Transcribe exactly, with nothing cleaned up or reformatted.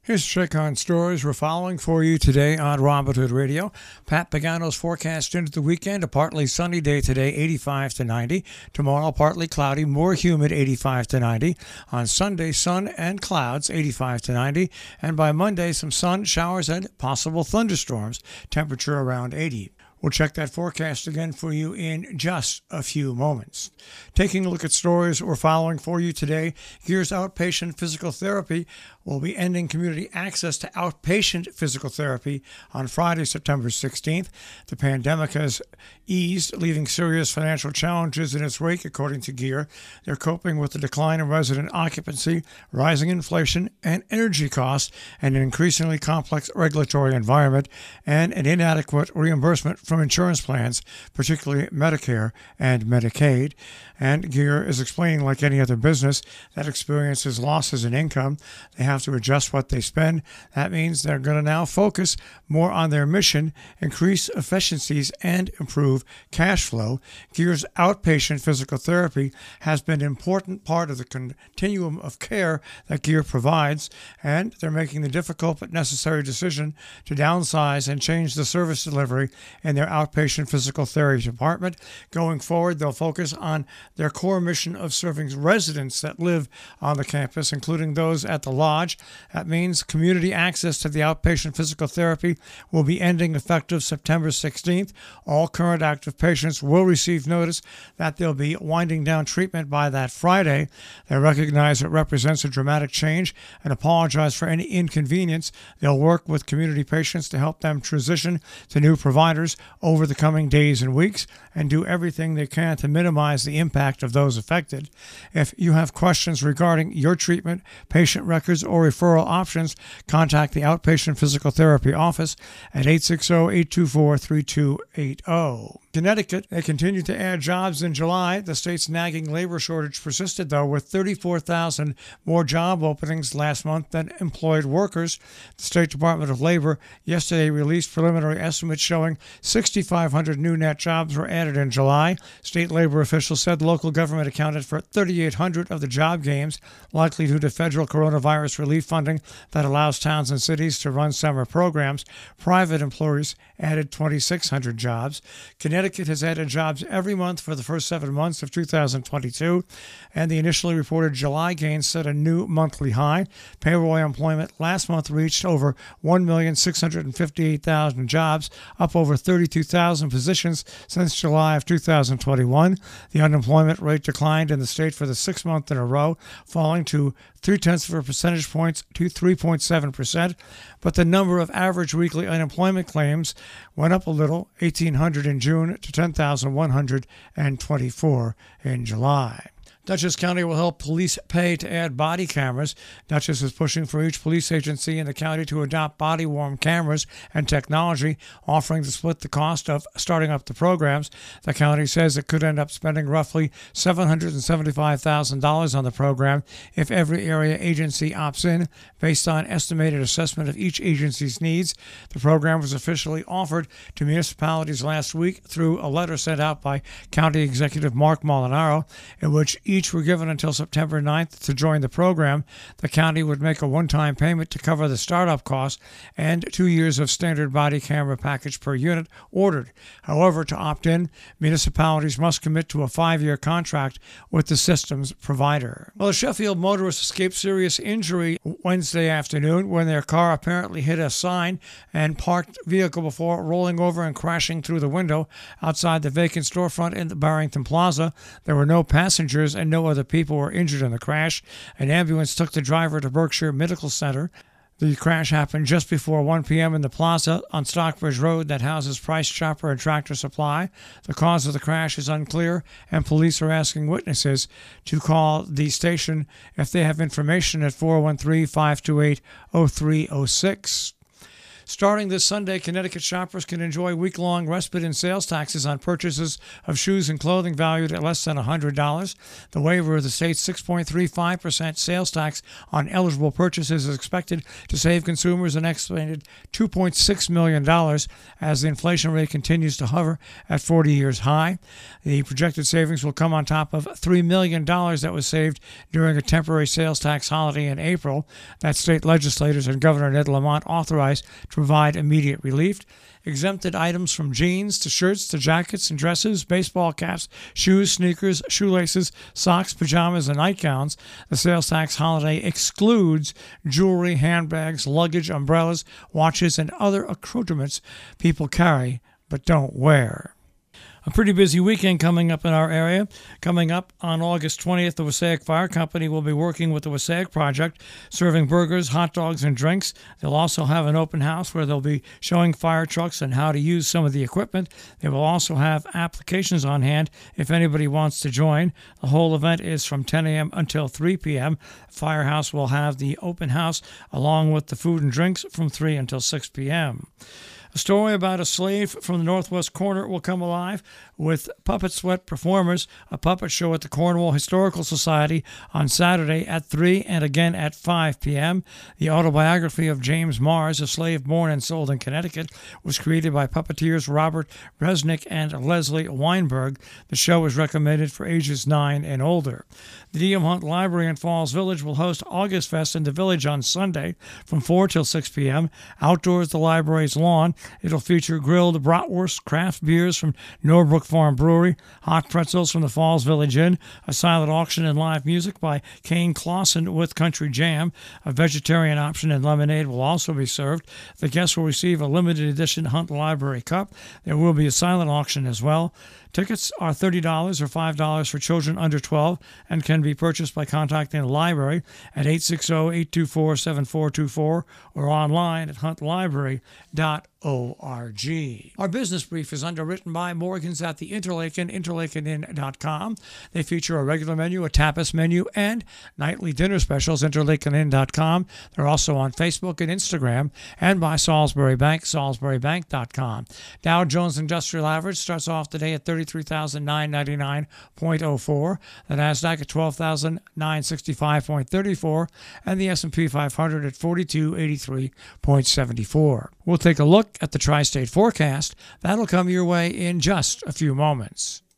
Here's a check on stories we're following for you today on Robin Hood Radio. Pat Pagano's forecast into the weekend: a partly sunny day today, eighty-five to ninety. Tomorrow, partly cloudy, more humid, eighty-five to ninety. On Sunday, sun and clouds, eighty-five to ninety. And by Monday, some sun, showers, and possible thunderstorms. Temperature around eighty. We'll check that forecast again for you in just a few moments. Taking a look at stories we're following for you today, Gears Outpatient Physical Therapy will be ending community access to outpatient physical therapy on Friday, September sixteenth. The pandemic has eased, leaving serious financial challenges in its wake, according to Gear. They're coping with the decline in resident occupancy, rising inflation and energy costs, and an increasingly complex regulatory environment, and an inadequate reimbursement from insurance plans, particularly Medicare and Medicaid. And Gear is explaining, like any other business that experiences losses in income, they have to adjust what they spend. That means they're going to now focus more on their mission, increase efficiencies, and improve cash flow. Gear's outpatient physical therapy has been an important part of the continuum of care that Gear provides, and they're making the difficult but necessary decision to downsize and change the service delivery in their outpatient physical therapy department. Going forward, they'll focus on their core mission of serving residents that live on the campus, including those at the lodge. That means community access to the outpatient physical therapy will be ending effective September sixteenth. All current active patients will receive notice that they'll be winding down treatment by that Friday. They recognize it represents a dramatic change and apologize for any inconvenience. They'll work with community patients to help them transition to new providers over the coming days and weeks, and do everything they can to minimize the impact of those affected. If you have questions regarding your treatment, patient records, or referral options, contact the Outpatient Physical Therapy Office at eight six zero, eight two four, three two eight zero. Connecticut, they continued to add jobs in July. The state's nagging labor shortage persisted, though, with thirty-four thousand more job openings last month than employed workers. The State Department of Labor yesterday released preliminary estimates showing six thousand five hundred new net jobs were added in July. State labor officials said local government accounted for three thousand eight hundred of the job gains, likely due to federal coronavirus relief funding that allows towns and cities to run summer programs. Private employers added two thousand six hundred jobs. Connecticut has added jobs every month for the first seven months of two thousand twenty-two, and the initially reported July gains set a new monthly high. Payroll employment last month reached over one million six hundred fifty-eight thousand jobs, up over thirty-two thousand positions since July of two thousand twenty-one. The unemployment rate declined in the state for the sixth month in a row, falling to three-tenths of a percentage points to three point seven percent. But the number of average weekly unemployment claims went up a little, eighteen hundred in June to ten thousand one hundred twenty-four in July. Dutchess County will help police pay to add body cameras. Dutchess is pushing for each police agency in the county to adopt body-worn cameras and technology, offering to split the cost of starting up the programs. The county says it could end up spending roughly seven hundred seventy-five thousand dollars on the program if every area agency opts in, based on estimated assessment of each agency's needs. The program was officially offered to municipalities last week through a letter sent out by County Executive Mark Molinaro, in which each were given until September ninth to join the program. The county would make a one-time payment to cover the startup costs and two years of standard body camera package per unit ordered. However, to opt in, municipalities must commit to a five-year contract with the system's provider. Well, a Sheffield motorist escaped serious injury Wednesday afternoon when their car apparently hit a sign and parked vehicle before rolling over and crashing through the window outside the vacant storefront in the Barrington Plaza. There were no passengers and no other people were injured in the crash. An ambulance took the driver to Berkshire Medical Center. The crash happened just before one p.m. in the plaza on Stockbridge Road that houses Price Chopper and Tractor Supply. The cause of the crash is unclear, and police are asking witnesses to call the station if they have information at four one three, five two eight, zero three zero six. Starting this Sunday, Connecticut shoppers can enjoy week-long respite in sales taxes on purchases of shoes and clothing valued at less than one hundred dollars. The waiver of the state's six point three five percent sales tax on eligible purchases is expected to save consumers an estimated two point six million dollars as the inflation rate continues to hover at forty years high. The projected savings will come on top of three million dollars that was saved during a temporary sales tax holiday in April that state legislators and Governor Ned Lamont authorized to provide immediate relief. Exempted items from jeans to shirts to jackets and dresses, baseball caps, shoes, sneakers, shoelaces, socks, pajamas, and nightgowns. The sales tax holiday excludes jewelry, handbags, luggage, umbrellas, watches, and other accoutrements people carry but don't wear. A pretty busy weekend coming up in our area. Coming up on August twentieth, the Wassaic Fire Company will be working with the Wassaic Project, serving burgers, hot dogs, and drinks. They'll also have an open house where they'll be showing fire trucks and how to use some of the equipment. They will also have applications on hand if anybody wants to join. The whole event is from ten a.m. until three p.m. Firehouse will have the open house along with the food and drinks from three until six p.m. A story about a slave from the Northwest Corner will come alive with Puppet Sweat Performers, a puppet show at the Cornwall Historical Society on Saturday at three and again at five p.m. The autobiography of James Mars, a slave born and sold in Connecticut, was created by puppeteers Robert Resnick and Leslie Weinberg. The show is recommended for ages nine and older. The D M Hunt Library in Falls Village will host August Fest in the village on Sunday from four till six p.m. Outdoors at the library's lawn, it'll feature grilled bratwurst, craft beers from Norbrook Farm Brewery, hot pretzels from the Falls Village Inn, a silent auction and live music by Kane Clausen with Country Jam. A vegetarian option and lemonade will also be served. The guests will receive a limited edition Hunt Library cup. There will be a silent auction as well. Tickets are thirty dollars or five dollars for children under twelve and can be purchased by contacting the library at eight six zero, eight two four, seven four two four or online at hunt library dot org. Our business brief is underwritten by Morgan's at the Interlaken, interlaken inn dot com. They feature a regular menu, a tapas menu, and nightly dinner specials, interlaken inn dot com. They're also on Facebook and Instagram, and by Salisbury Bank, salisbury bank dot com. Dow Jones Industrial Average starts off today at thirty-three thousand nine hundred ninety-nine point oh four, the NASDAQ at twelve thousand nine hundred sixty-five point three four, and the S and P five hundred at forty-two eighty-three point seven four. We'll take a look at the tri-state forecast. That'll come your way in just a few moments.